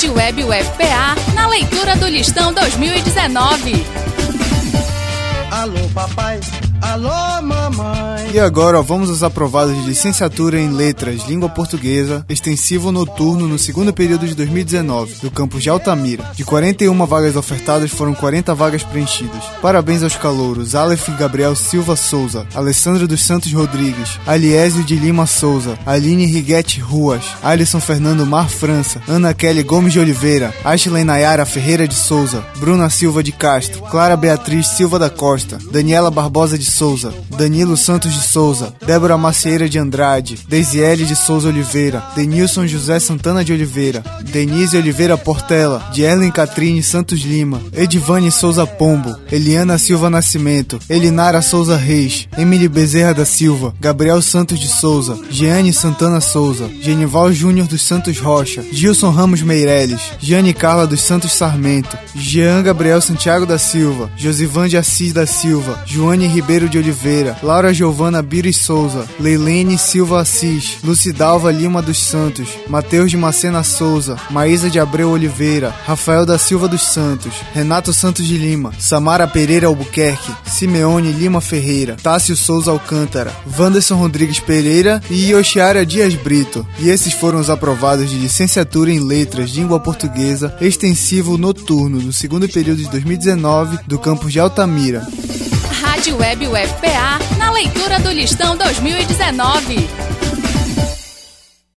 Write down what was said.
Rádio Web UFPA, na leitura do Listão 2019. Alô papai, alô mamãe. E agora vamos aos aprovados de licenciatura em Letras, Língua Portuguesa, extensivo noturno no segundo período de 2019, do campus de Altamira. De 41 vagas ofertadas, foram 40 vagas preenchidas. Parabéns aos calouros Aleph Gabriel Silva Souza, Alessandro dos Santos Rodrigues, Aliésio de Lima Souza, Aline Riguete Ruas, Alisson Fernando Mar França, Ana Kelly Gomes de Oliveira, Ashley Nayara Ferreira de Souza, Bruna Silva de Castro, Clara Beatriz Silva da Costa, Daniela Barbosa de Souza, Danilo Santos de Souza, Débora Macieira de Andrade, Deisiele de Souza Oliveira, Denilson José Santana de Oliveira, Denise Oliveira Portela, Dierlen Catrine Santos Lima, Edivane Souza Pombo, Eliana Silva Nascimento, Elinara Souza Reis, Emily Bezerra da Silva, Gabriel Santos de Souza, Jeane Santana Souza, Genival Júnior dos Santos Rocha, Gilson Ramos Meirelles, Jane Carla dos Santos Sarmento, Jean Gabriel Santiago da Silva, Josivan de Assis da Silva, Joane Ribeiro de Oliveira, Laura Giovana Bires Souza, Leilene Silva Assis, Lucidalva Lima dos Santos, Mateus de Macena Souza, Maísa de Abreu Oliveira, Rafael da Silva dos Santos, Renato Santos de Lima, Samara Pereira Albuquerque, Simeone Lima Ferreira, Tássio Souza Alcântara, Wanderson Rodrigues Pereira e Yoshiara Dias Brito. E esses foram os aprovados de licenciatura em Letras, Língua Portuguesa, extensivo noturno do segundo período de 2019 do campus de Altamira. Rádio Web UFPA, na leitura do Listão 2019.